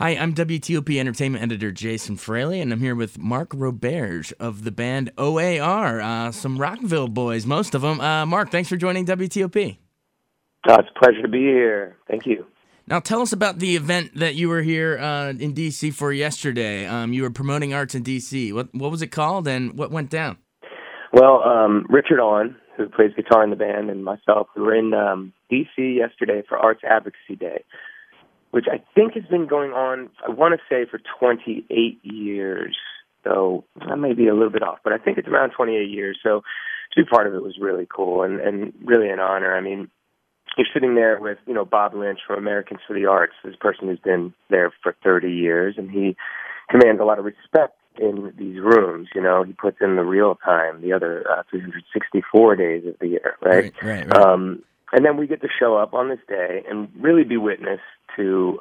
Hi, I'm WTOP Entertainment Editor Jason Fraley, and I'm here with Mark Roberge of the band OAR, some Rockville boys, most of them. Mark, thanks for joining WTOP. It's a pleasure to be here. Thank you. Now, tell us about the event that you were here in D.C. for yesterday. You were promoting arts in D.C. What was it called, and what went down? Well, Richard Owen, who plays guitar in the band, and myself, we were in D.C. yesterday for Arts Advocacy Day, which I think has been going on, I want to say, for 28 years. So that may be a little bit off, but I think it's around 28 years. So to be part of it was really cool and really an honor. I mean, you're sitting there with, Bob Lynch from Americans for the Arts, this person who's been there for 30 years, and he commands a lot of respect in these rooms. He puts in the real time, the other 364 days of the year, right? Right. And then we get to show up on this day and really be witness to,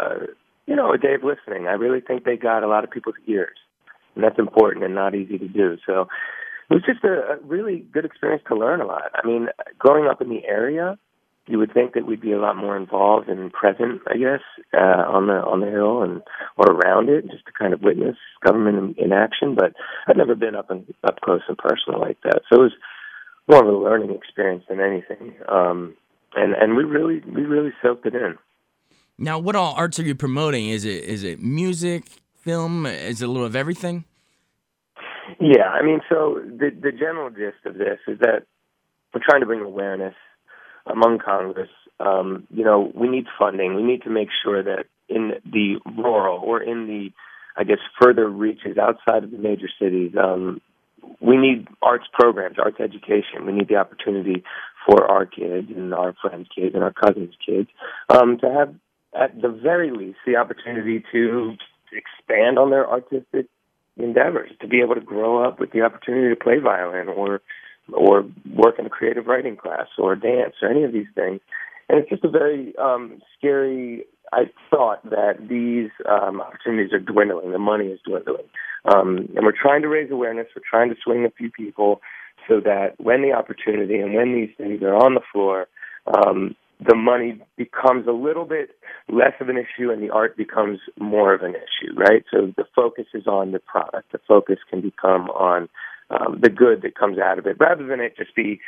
a day of listening. I really think they got a lot of people's ears, and that's important and not easy to do. So it was just a really good experience to learn a lot. I mean, growing up in the area, you would think that we'd be a lot more involved and present, I guess, on the Hill and or around it, just to kind of witness government in action. But I've never been up close and personal like that, so it was more of a learning experience than anything. And we really soaked it in. Now, what all arts are you promoting? Is it music, film? Is it a little of everything? Yeah, I mean, so the general gist of this is that we're trying to bring awareness among Congress. We need funding. We need to make sure that in the rural or in the, further reaches outside of the major cities, we need arts programs, arts education. We need the opportunity for our kids and our friends' kids and our cousins' kids to have, at the very least, the opportunity to expand on their artistic endeavors, to be able to grow up with the opportunity to play violin or work in a creative writing class or dance or any of these things. And it's just a very scary thought that these opportunities are dwindling. The money is dwindling. And we're trying to raise awareness. We're trying to swing a few people so that when the opportunity and when these things are on the floor, the money becomes a little bit less of an issue and the art becomes more of an issue, right? So the focus is on the product. The focus can become on the good that comes out of it, rather than it just be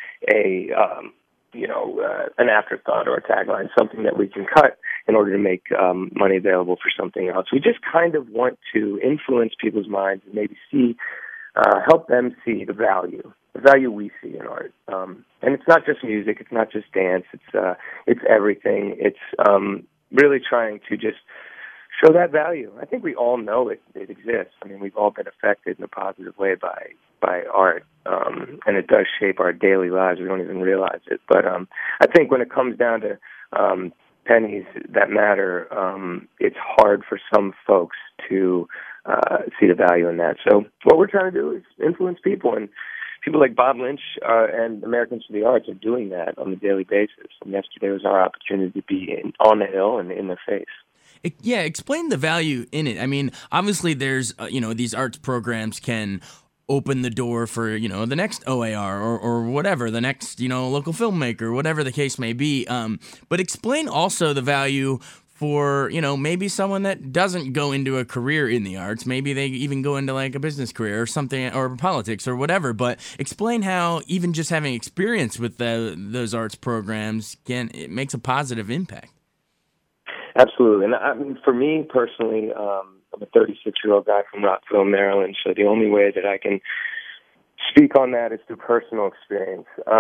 an afterthought or a tagline, something that we can cut in order to make money available for something else. We just kind of want to influence people's minds and maybe help them see the value we see in art. And it's not just music, it's not just dance, it's everything. It's really trying to just show that value. I think we all know it exists. I mean, we've all been affected in a positive way by art, and it does shape our daily lives. We don't even realize it. But I think when it comes down to pennies that matter, it's hard for some folks to see the value in that. So what we're trying to do is influence people, and people like Bob Lynch and Americans for the Arts are doing that on a daily basis. And yesterday was our opportunity to be on the Hill and in their face. Yeah, explain the value in it. I mean, obviously there's, these arts programs can open the door for, the next OAR or whatever, the next, local filmmaker, whatever the case may be. But explain also the value for, maybe someone that doesn't go into a career in the arts. Maybe they even go into like a business career or something, or politics or whatever. But explain how even just having experience with those arts programs it makes a positive impact. Absolutely. And I mean, for me personally, I'm a 36-year-old guy from Rockville, Maryland, so the only way that I can speak on that is through personal experience.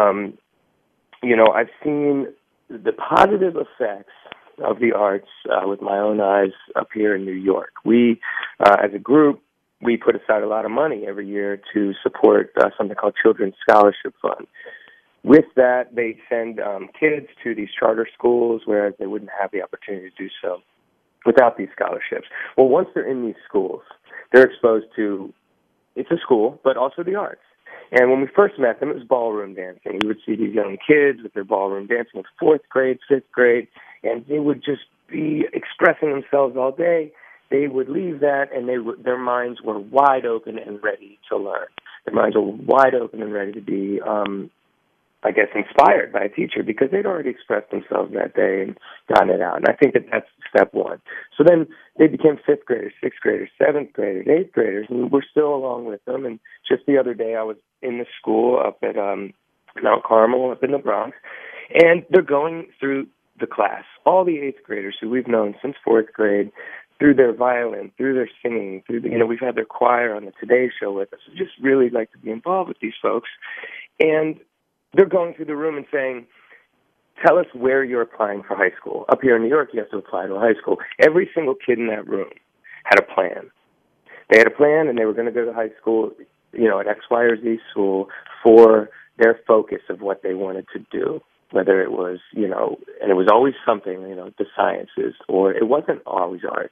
I've seen the positive effects of the arts with my own eyes up here in New York. We, as a group, we put aside a lot of money every year to support something called Children's Scholarship Fund. With that, they send kids to these charter schools, whereas they wouldn't have the opportunity to do so without these scholarships. Well, once they're in these schools, they're exposed to, it's a school, but also the arts. And when we first met them, it was ballroom dancing. We would see these young kids with their ballroom dancing in 4th grade, 5th grade, and they would just be expressing themselves all day. They would leave that, and their minds were wide open and ready to learn. Their minds were wide open and ready to be I guess, inspired by a teacher because they'd already expressed themselves that day and gotten it out. And I think that that's step one. So then they became fifth graders, sixth graders, seventh graders, eighth graders, and we're still along with them. And just the other day I was in the school up at Mount Carmel up in the Bronx, and they're going through the class, all the eighth graders who we've known since fourth grade, through their violin, through their singing, through the, we've had their choir on the Today Show with us. We just really like to be involved with these folks. And they're going through the room and saying, tell us where you're applying for high school. Up here in New York, you have to apply to a high school. Every single kid in that room had a plan. They had a plan, and they were going to go to high school, at X, Y, or Z school for their focus of what they wanted to do, whether it was, and it was always something, the sciences, or it wasn't always art.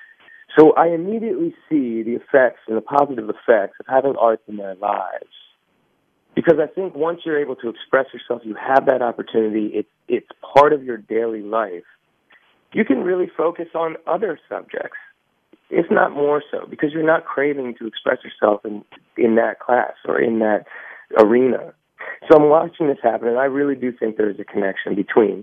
So I immediately see the effects and the positive effects of having art in their lives. Because I think once you're able to express yourself, you have that opportunity, it's part of your daily life, you can really focus on other subjects, if not more so, because you're not craving to express yourself in that class or in that arena. So I'm watching this happen, and I really do think there's a connection between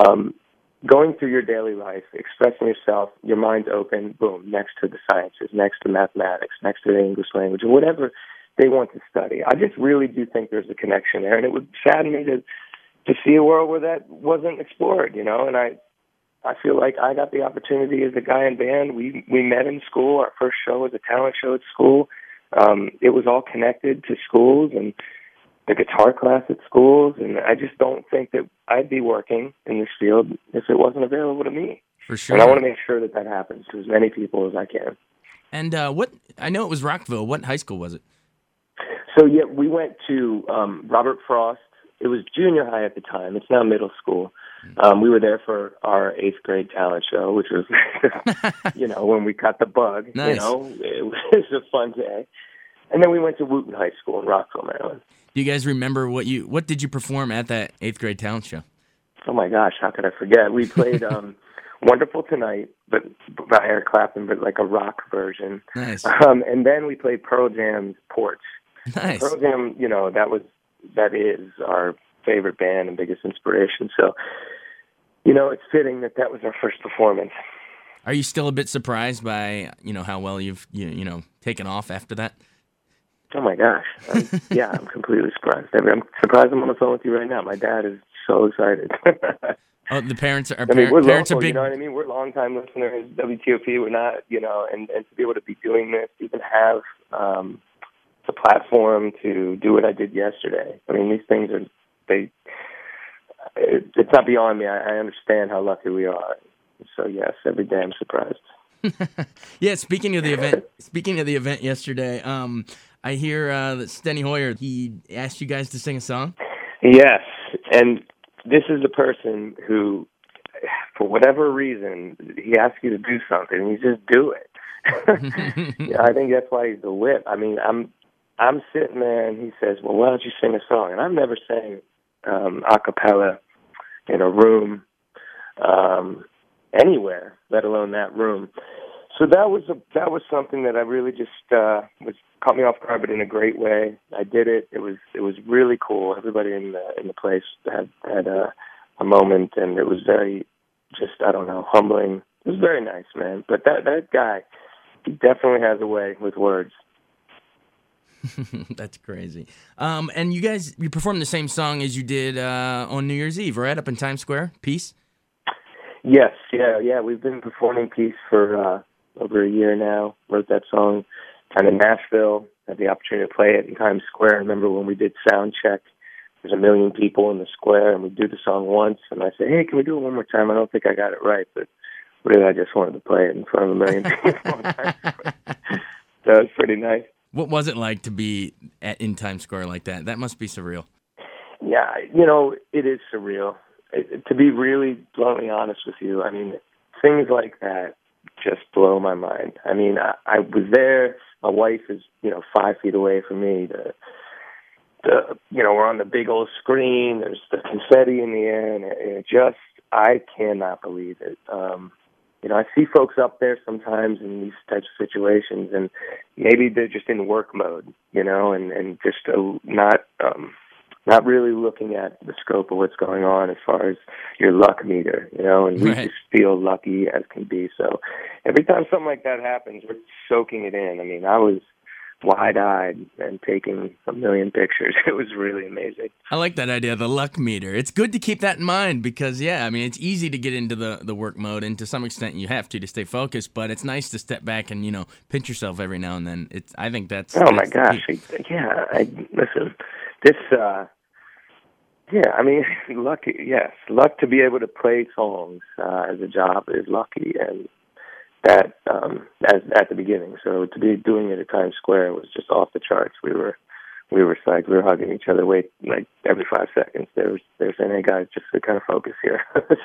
going through your daily life, expressing yourself, your mind's open, boom, next to the sciences, next to mathematics, next to the English language, or whatever they want to study. I just really do think there's a connection there, and it would sadden me to see a world where that wasn't explored, and I feel like I got the opportunity as a guy in band. We met in school. Our first show was a talent show at school. It was all connected to schools and the guitar class at schools, and I just don't think that I'd be working in this field if it wasn't available to me. For sure. And I want to make sure that happens to as many people as I can. And I know it was Rockville. What high school was it? So, yeah, we went to Robert Frost. It was junior high at the time. It's now middle school. We were there for our 8th grade talent show, which was, when we caught the bug. Nice. It was a fun day. And then we went to Wooten High School in Rockville, Maryland. Do you guys remember what did you perform at that 8th grade talent show? Oh my gosh, how could I forget? We played Wonderful Tonight, but by Eric Clapton, but like a rock version. Nice. And then we played Pearl Jam's Porch. Nice. Pearl Jam, that is our favorite band and biggest inspiration. So, it's fitting that was our first performance. Are you still a bit surprised by, how well you've, taken off after that? Oh my gosh. I'm completely surprised. I'm surprised I'm on the phone with you right now. My dad is so excited. Oh, the parents are we're parents local, are big. You know what I mean? We're longtime listeners, WTOP. We're not, and to be able to be doing this, even have the platform to do what I did yesterday. I mean, these things it's not beyond me. I understand how lucky we are. So yes, every day I'm surprised. Yeah, speaking of the event yesterday, I hear that Steny Hoyer, he asked you guys to sing a song. Yes, and this is the person who, for whatever reason, he asks you to do something, and you just do it. I think that's why he's the whip. I mean, I'm sitting there, and he says, "Well, why don't you sing a song?" And I've never sang a cappella in a room anywhere, let alone that room. So that was something that I really just caught me off guard, but in a great way. I did it. It was really cool. Everybody in the place had a moment, and it was very humbling. It was very nice, man. But that guy, he definitely has a way with words. That's crazy. And you performed the same song as you did on New Year's Eve, right? Up in Times Square, Peace? Yes, yeah. We've been performing Peace for over a year now. Wrote that song kind of Nashville. Had the opportunity to play it in Times Square. I remember when we did sound check, there's 1 million people in the square, and we do the song once, and I said, "Hey, can we do it one more time?" I don't think I got it right, but really I just wanted to play it in front of 1 million people. That was pretty nice. What was it like to be in Times Square like that? That must be surreal. Yeah, it is surreal. To be really bluntly honest with you, I mean, things like that just blow my mind. I mean, I was there. My wife is, 5 feet away from me. We're on the big old screen. There's the confetti in the air, and it just, I cannot believe it. I see folks up there sometimes in these types of situations, and maybe they're just in work mode, and just not not really looking at the scope of what's going on as far as your luck meter, and we Right. just feel lucky as can be. So every time something like that happens, we're soaking it in. I mean, I was wide-eyed and taking a million pictures. It was really amazing. I like that idea, the luck meter. It's good to keep that in mind because, yeah, I mean, it's easy to get into the work mode, and to some extent you have to stay focused, but it's nice to step back and, pinch yourself every now and then. I think that's... Oh, my that's the gosh. key. Listen, this, I mean, lucky, yes. Luck to be able to play songs as a job is lucky, and that as at the beginning. So to be doing it at Times Square was just off the charts. We were psyched. We were hugging each other. Wait, like every 5 seconds. They're saying, "Hey guys, just to kind of focus here."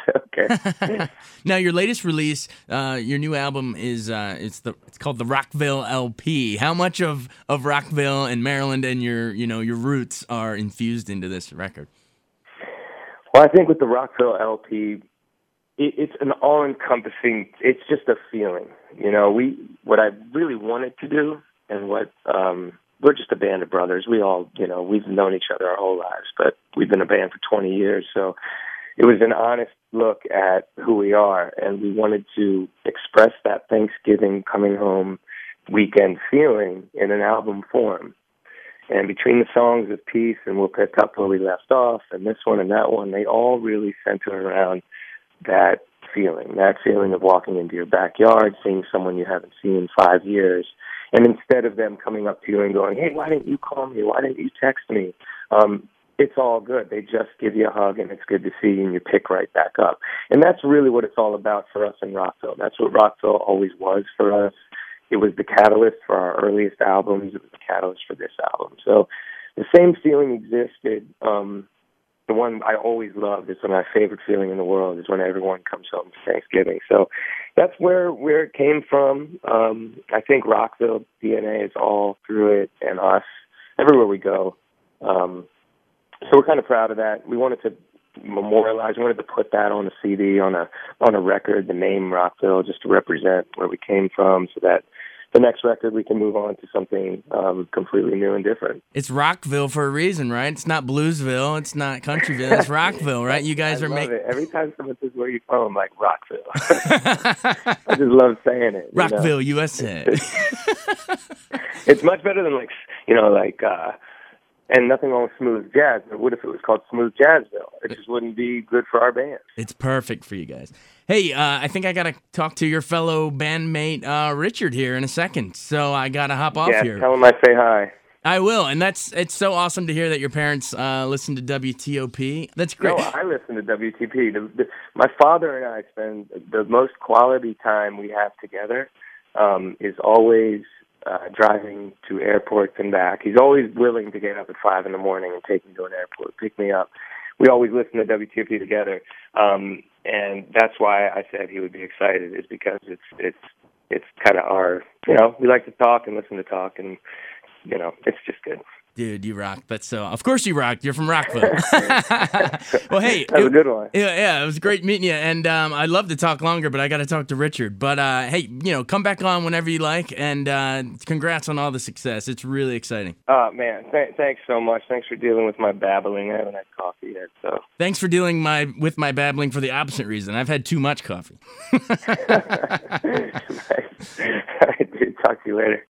Okay. Now, your latest release, your new album is it's called the Rockville LP. How much of Rockville and Maryland and your roots are infused into this record? Well, I think with the Rockville LP, it's an all-encompassing. It's just a feeling, What I really wanted to do, and what we're just a band of brothers. We all, we've known each other our whole lives, but we've been a band for 20 years. So it was an honest look at who we are, and we wanted to express that Thanksgiving coming home weekend feeling in an album form. And between the songs of Peace and We'll Pick Up Where We Left Off and this one and that one, they all really center around that feeling of walking into your backyard, seeing someone you haven't seen in 5 years, and instead of them coming up to you and going, "Hey, why didn't you call me? Why didn't you text me?" It's all good. They just give you a hug, and it's good to see you, and you pick right back up. And that's really what it's all about for us in Rockville. That's what Rockville always was for us. It was the catalyst for our earliest albums. It was the catalyst for this album. So the same feeling existed. The one I always loved, it's my favorite feeling in the world, is when everyone comes home for Thanksgiving. So that's where it came from. I think Rockville DNA is all through it and us, everywhere we go. So we're kind of proud of that. We wanted to memorialize, we wanted to put that on a CD, on a record, the name Rockville, just to represent where we came from, so that the next record we can move on to something completely new and different. It's Rockville for a reason, right? It's not Bluesville, it's not Countryville, it's Rockville, right? You guys I are love it. Every time someone says, "Where are you from?" I'm like, Rockville. I just love saying it. Rockville, USA. It's much better than and nothing wrong with smooth jazz, but what if it was called Smooth Jazzville? It just wouldn't be good for our band. It's perfect for you guys. Hey, I think I got to talk to your fellow bandmate, Richard, here in a second. So I got to hop off here. Yeah, tell him I say hi. I will, and it's so awesome to hear that your parents listen to WTOP. That's great. No, I listen to WTP. My father and I spend the most quality time we have together is always driving to airports and back. He's always willing to get up at 5 a.m. and take me to an airport, pick me up. We always listen to WTOP together, and that's why I said he would be excited. Is because it's kind of our, we like to talk and listen to talk, and it's just good. Dude, you rock. Of course you rock. You're from Rockville. Well, hey. That was a good one. Yeah, it was great meeting you. And I'd love to talk longer, but I got to talk to Richard. But, hey, come back on whenever you like. And congrats on all the success. It's really exciting. Oh, man. Thanks so much. Thanks for dealing with my babbling. I haven't had coffee yet, so. Thanks for dealing with my babbling for the opposite reason. I've had too much coffee. All right, dude. Talk to you later.